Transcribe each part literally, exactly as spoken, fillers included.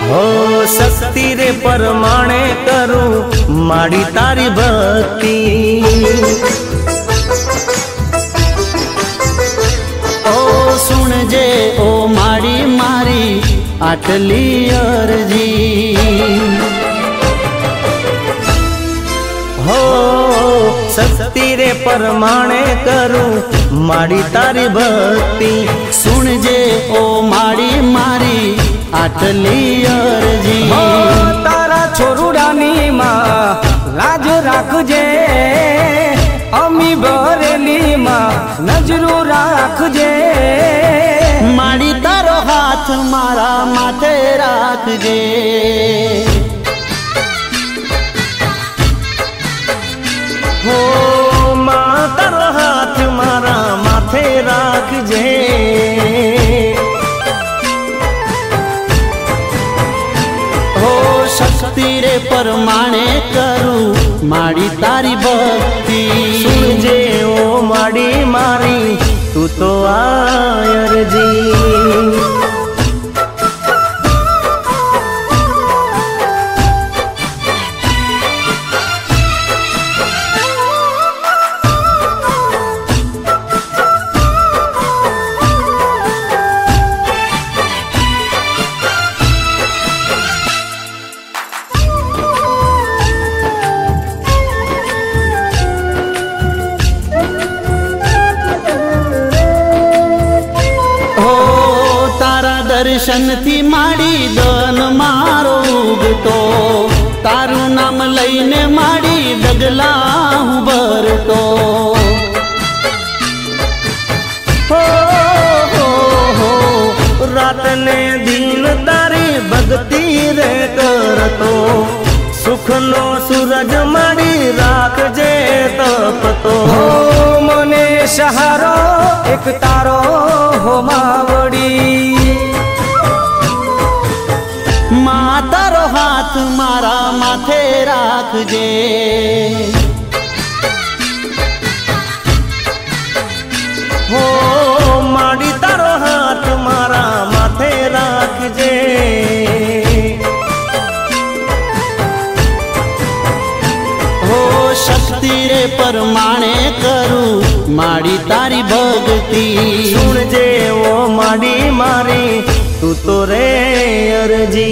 हो शक्ति रे परमाणे करूं माड़ी तारी भक्ति। ओ सुन जे ओ माड़ी मारी आटली अरजी। हो शक्ति रे परमाणे करूं माड़ी तारी भक्ति। सुन जे ओ माड़ी मारी आटली अरजी। हो तारा छोरुडानी मां लाज राखजे, अमी बरेली मां नजरू राखजे। माड़ी तारो हाथ मारा माथे राखजे। हो मां तारो हाथ मारा माथे राखजे। हो शक्ति रे परमाणे करूं माड़ी तारी भक्ति। सुन जे ओ माड़ी मारी तू तो आयर जी। दर्शन थी माड़ी दन मारो उगतो, तारू नाम लईने माड़ी डगला उभरतो। हो हो हो रात ने दिन तारी भक्ति रे करतो। सुख नो सूरज माड़ी राखजे तपतो। हो मने सहारो एक तारो हो मावड़ी। तारो हाथ मारा माथे राखजे। हो माड़ी तारो हाथ मारा माथे राखजे। हो शक्ति रे परमाणे करूं माड़ी तारी भक्ति। सुन जे वो माड़ी मारी तू तो रे अरजी।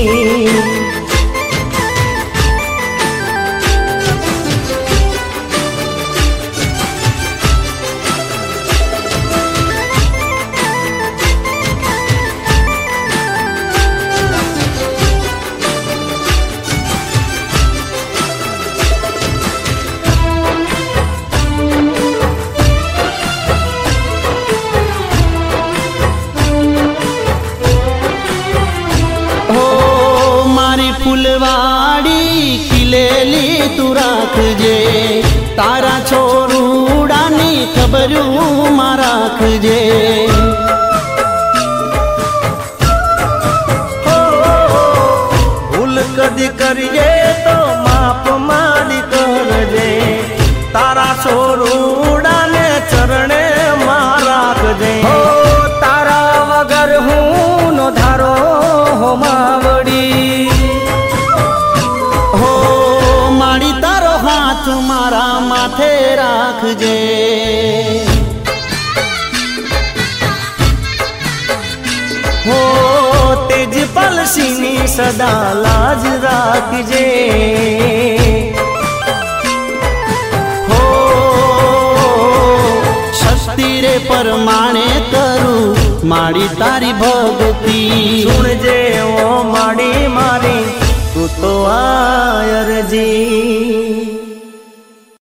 फुलवाड़ी खिलेली तू राखजे। तारा छोरुडानी खबरू मा राखजे। हो भूल कदी करिए तो माफ माड़ी करजे। तारा छोरुडाने चरणे मा राखजे। हो तारा वगर हूँ नो धारो हो मावड़ी। मारा माथे राखजे। हो तेज पलसीनी सदा लाज राखजे। हो शक्ति रे परमाणे करूं माड़ी तारी भक्ति। सुन जे वो माड़ी मारी तू तो आयर जी।